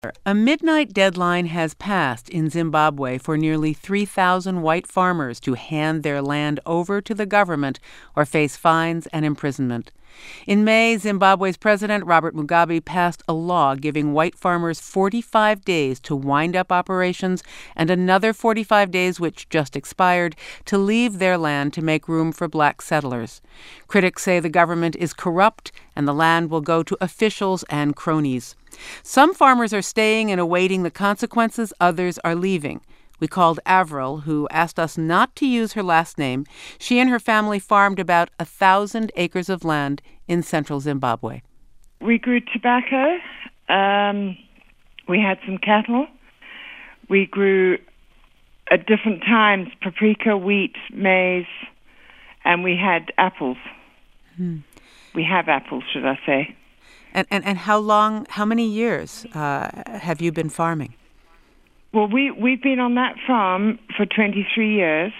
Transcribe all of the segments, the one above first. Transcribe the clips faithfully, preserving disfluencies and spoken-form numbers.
A midnight deadline has passed in Zimbabwe for nearly three thousand white farmers to hand their land over to the government or face fines and imprisonment. In May, Zimbabwe's President Robert Mugabe passed a law giving white farmers forty-five days to wind up operations and another forty-five days, which just expired, to leave their land to make room for black settlers. Critics say the government is corrupt and the land will go to officials and cronies. Some farmers are staying and awaiting the consequences, others are leaving. We called Avril, who asked us not to use her last name. She and her family farmed about a thousand acres of land in central Zimbabwe. We grew tobacco. Um, we had some cattle. We grew at different times paprika, wheat, maize, and we had apples. Hmm. We have apples, should I say. And, and, and how long, how many years uh, have you been farming? Well, we, we've been on that farm for twenty-three years,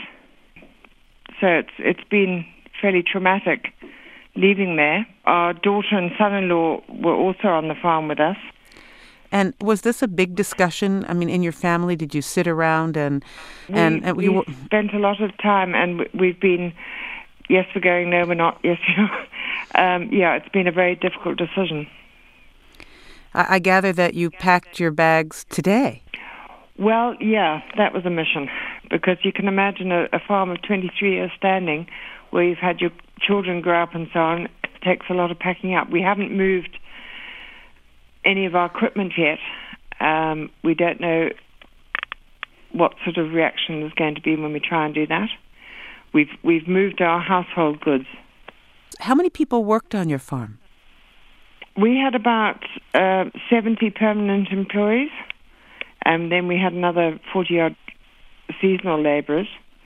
so it's it's been fairly traumatic leaving there. Our daughter and son-in-law were also on the farm with us. And was this a big discussion? I mean, in your family, did you sit around and... and, we, and we you were... spent a lot of time, and we've been, yes, we're going, no, we're not, yes, you know. Um, yeah, it's been a very difficult decision. I, I gather that you packed your bags today. Well, yeah, that was a mission, because you can imagine a, a farm of twenty-three years standing where you've had your children grow up and so on. It takes a lot of packing up. We haven't moved any of our equipment yet. Um, we don't know what sort of reaction there's going to be when we try and do that. We've we've moved our household goods. How many people worked on your farm? We had about uh, seventy permanent employees. And then we had another forty-odd seasonal labourers.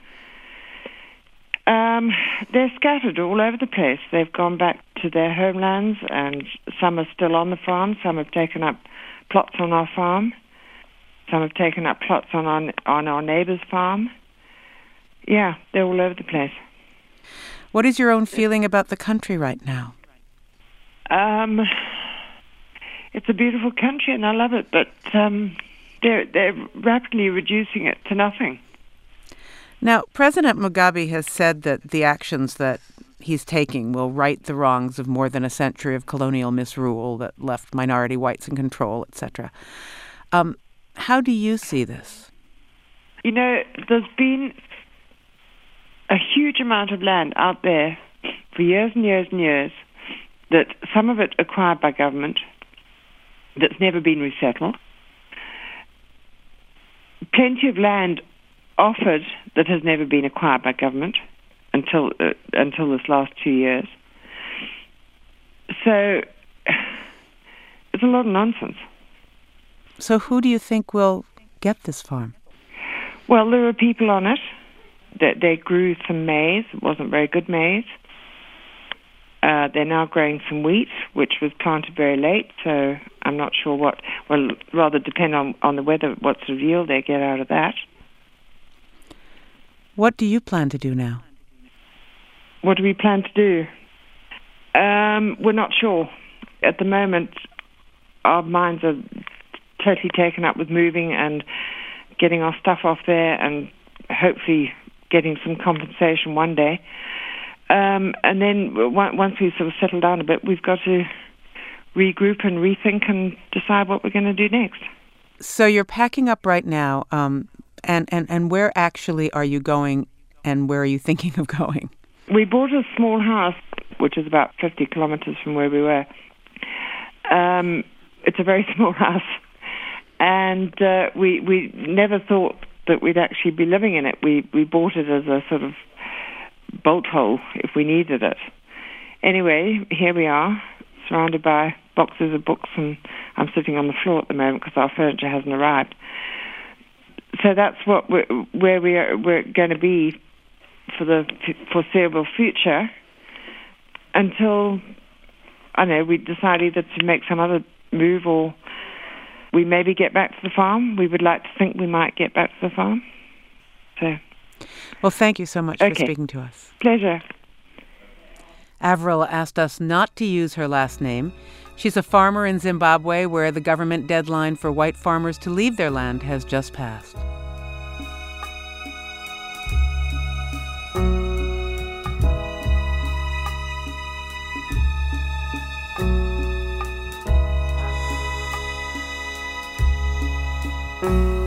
Um, they're scattered all over the place. They've gone back to their homelands, and some are still on the farm. Some have taken up plots on our farm. Some have taken up plots on our, on our neighbour's farm. Yeah, they're all over the place. What is your own feeling about the country right now? Um, it's a beautiful country, and I love it, but... Um, They're, they're rapidly reducing it to nothing. Now, President Mugabe has said that the actions that he's taking will right the wrongs of more than a century of colonial misrule that left minority whites in control, et cetera. Um, how do you see this? You know, there's been a huge amount of land out there for years and years and years, that some of it acquired by government, that's never been resettled. Plenty of land offered that has never been acquired by government until uh, until this last two years. So it's a lot of nonsense. So who do you think will get this farm? Well, there were people on it. That they grew some maize. It wasn't very good maize. Uh, they're now growing some wheat, which was planted very late, so I'm not sure what, well, rather depend on, on the weather, what sort of yield they get out of that. What do you plan to do now? What do we plan to do? Um, we're not sure. At the moment, our minds are totally taken up with moving and getting our stuff off there and hopefully getting some compensation one day. Um, and then once we sort of settle down a bit, we've got to regroup and rethink and decide what we're going to do next. So you're packing up right now, um, and, and, and where actually are you going, and where are you thinking of going? We bought a small house, which is about fifty kilometers from where we were. Um, it's a very small house, and uh, we we never thought that we'd actually be living in it. We we bought it as a sort of bolt hole if we needed it. Anyway, here we are, surrounded by boxes of books, and I'm sitting on the floor at the moment because our furniture hasn't arrived. So that's what we're, where we are, we're going to be for the foreseeable future until, I don't know, we decide either to make some other move or we maybe get back to the farm. We would like to think we might get back to the farm. So... Well, thank you so much okay. for speaking to us. Pleasure. Avril asked us not to use her last name. She's a farmer in Zimbabwe where the government deadline for white farmers to leave their land has just passed. Thank you.